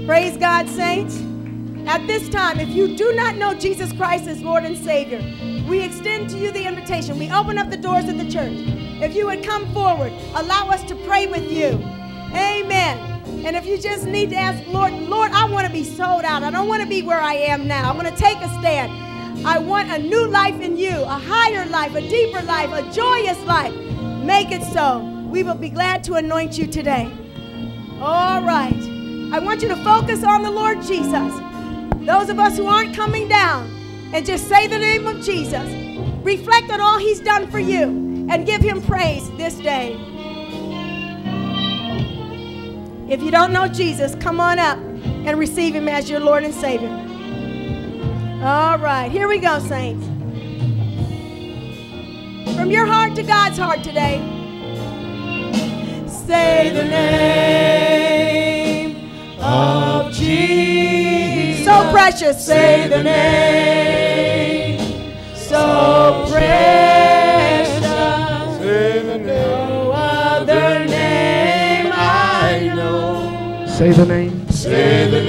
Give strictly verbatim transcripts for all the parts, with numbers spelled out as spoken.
Praise God, saints. At this time, if you do not know Jesus Christ as Lord and Savior, we extend to you the invitation. We open up the doors of the church. If you would come forward, allow us to pray with you. Amen. And if you just need to ask, Lord, Lord, I want to be sold out. I don't want to be where I am now. I want to take a stand. I want a new life in you, a higher life, a deeper life, a joyous life. Make it so. We will be glad to anoint you today. All right. I want you to focus on the Lord Jesus. Those of us who aren't coming down, and just say the name of Jesus. Reflect on all he's done for you and give him praise this day. If you don't know Jesus, come on up and receive him as your Lord and Savior. All right, here we go, saints. From your heart to God's heart today, say the name of Jesus. So precious, say the name. So precious, say the name. No other name I know. Say the name. Say the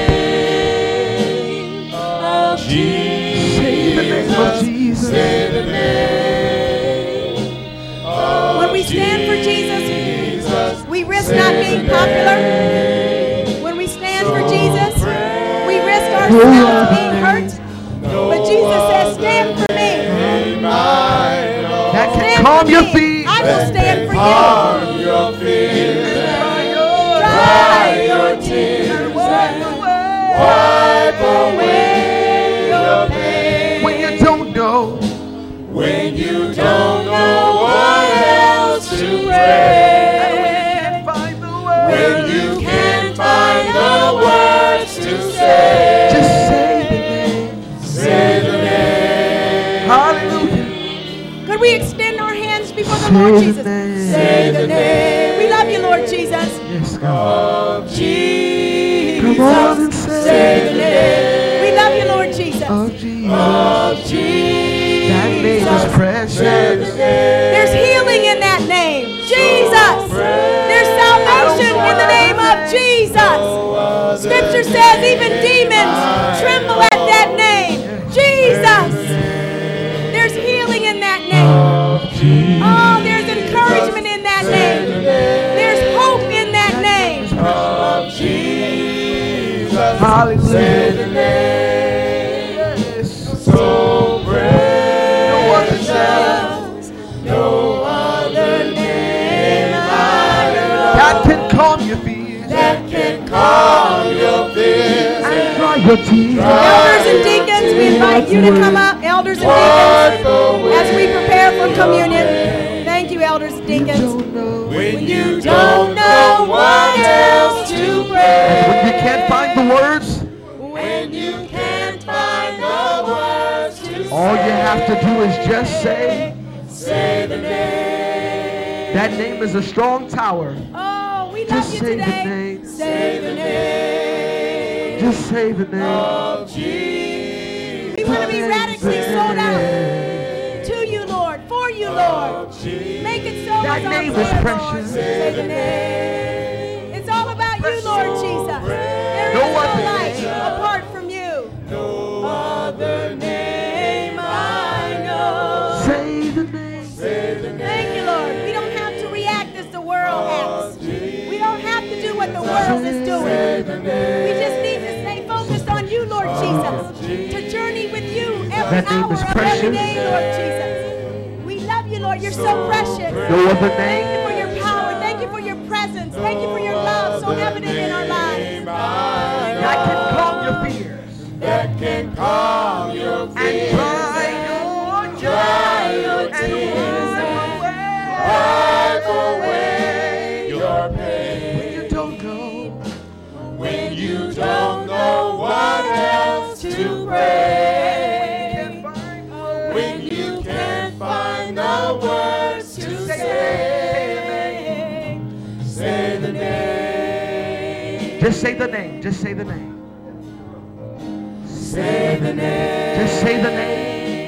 name of Jesus. Say the name of Jesus. Say the name of When we stand for Jesus, we risk not being popular. When we stand for Jesus, we risk ourselves being hurt. But Jesus says, stand for me. That can Stand calm for your me. feet. I will stand for Calm you. your fears. Dry your tears. Wipe away your pain. When you don't know. When you don't know what else to pray. When you can't find the words to say. Just say the name. Say the name. Hallelujah. Could we extend our hands before the Say Lord the Jesus? name. Say the name. We love you, Lord Jesus. Yes, God. Of Jesus. Come on and say, Say the name. We love you, Lord Jesus. of Jesus. Of Jesus. That name is precious. There's healing in that name. Jesus. There's salvation in the name of Jesus. Scripture says even demons tremble at that name. Jesus. There's healing in that name. Oh, there's encouragement in that name. There's hope in that name. Of Jesus. Hallelujah. Yes. So precious. No other name I know. That can calm your fears. That can calm your fears. And dry your tears. Elders and deacons, we invite you to come up. Elders and deacons, as we prepare for communion. Thank you, elders and deacons. Don't know. When you don't know what else to pray. When you can't find the words, When you can't find the words to say. all you have to do is just say, Say the name. that name is a strong tower. Oh, we love Just you say the today. name. Say the name. Just say the name. Of Jesus. We want to be radically sold out to you, Lord, for you, Lord. Make it so. That it's all name for is you, Lord. precious. Say the name. It's all about you, Lord Jesus. There is No no other life name. apart from you. No other name I know. Say the name. Say the name. Thank you, Lord. We don't have to react as the world acts. We don't have to do what the world is doing. We just need to stay focused on you, Lord Jesus. To journey with you every That name hour is of every precious. day, Lord Jesus. We love you, Lord. You're so precious. No other Thank name. you for your power. Thank you for your presence. Thank you for your love so evident in our lives. That can calm your fears. That can calm your And fears. dry your Dry your and tears. wipe Wipe away your When pain. you don't know. When you don't know what else to pray. When you can't find the words to say. Say the name. Just say the name. Just say the name. Say the name. Just say the name.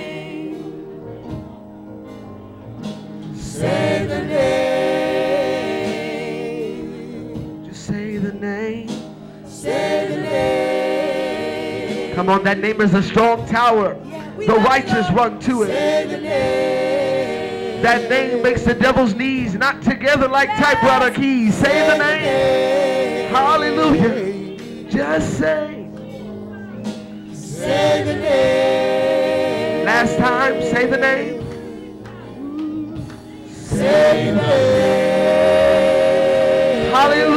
Say the name. Just say the name. Say Come on, that name is a strong tower. We The love you, righteous Lord. run to it. Say the name. That name makes the devil's knees not together like Yes. typewriter keys. Say the name. Hallelujah. Just say. Say the name. Last time, say the name. Say the name. Hallelujah.